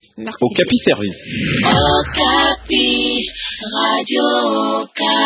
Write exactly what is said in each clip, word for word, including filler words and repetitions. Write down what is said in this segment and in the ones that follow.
Merci. Okapi Service. Okapi, Radio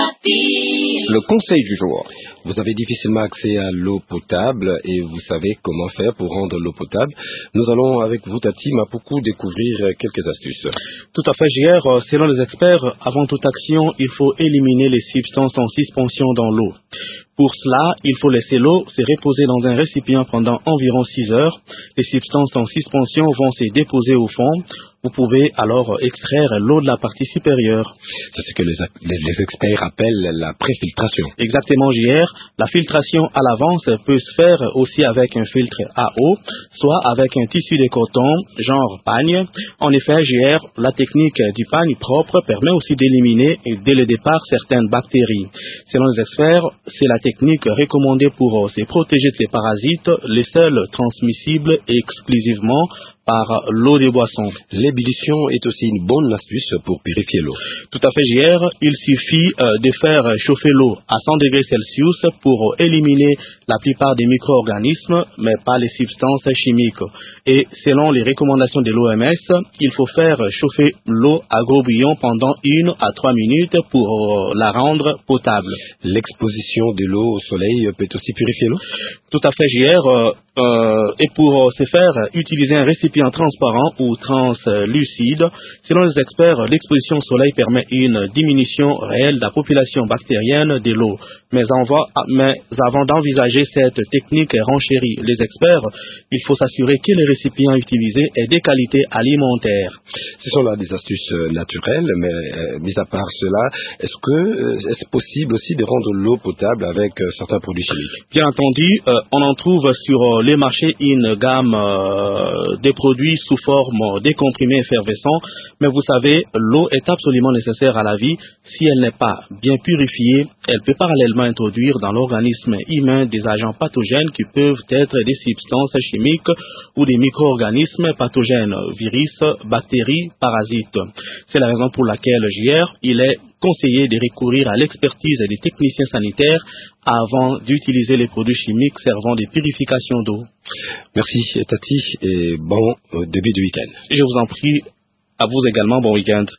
Okapi. Le conseil du jour. Vous avez difficilement accès à l'eau potable et vous savez comment faire pour rendre l'eau potable. Nous allons avec vous, Tati Mapuku, découvrir quelques astuces. Tout à fait, J R. Selon les experts, avant toute action, il faut éliminer les substances en suspension dans l'eau. Pour cela, il faut laisser l'eau se reposer dans un récipient pendant environ six heures. Les substances en suspension vont se déposer au fond. Vous pouvez alors extraire l'eau de la partie supérieure. C'est ce que les, les, les experts appellent la préfiltration. Exactement, J R. La filtration à l'avance peut se faire aussi avec un filtre à eau, soit avec un tissu de coton, genre pagne. En effet, J R, la technique du pagne propre permet aussi d'éliminer dès le départ certaines bactéries. Selon les experts, c'est la technique recommandée pour se protéger de ces parasites, les seuls transmissibles exclusivement par l'eau des boissons. L'ébullition est aussi une bonne astuce pour purifier l'eau. Tout à fait, J R. Il suffit euh, de faire chauffer l'eau à cent degrés Celsius pour éliminer la plupart des micro-organismes, mais pas les substances chimiques. Et selon les recommandations de l'O M S, il faut faire chauffer l'eau à gros bouillon pendant une à trois minutes pour euh, la rendre potable. L'exposition de l'eau au soleil peut aussi purifier l'eau? Tout à fait, J R. Euh, euh, et pour ce faire, utiliser un récipient transparent ou translucide. Selon les experts, l'exposition au soleil permet une diminution réelle de la population bactérienne de l'eau. Mais, mais avant d'envisager cette technique renchérie les experts, il faut s'assurer que le récipient utilisé est de qualité alimentaire. Ce sont là des astuces naturelles, mais euh, mis à part cela, est-ce que euh, est-ce possible aussi de rendre l'eau potable avec euh, certains produits chimiques? Bien entendu, euh, on en trouve sur euh, les marchés une gamme euh, de produits sous forme de comprimés effervescents, mais vous savez, l'eau est absolument nécessaire à la vie. Si elle n'est pas bien purifiée, elle peut parallèlement introduire dans l'organisme humain des agents pathogènes qui peuvent être des substances chimiques ou des micro-organismes pathogènes, virus, bactéries, parasites. C'est la raison pour laquelle, J R, il est conseillé de recourir à l'expertise des techniciens sanitaires avant d'utiliser les produits chimiques servant de purification d'eau. Merci Tati et bon début de week-end. Je vous en prie, à vous également, bon week-end.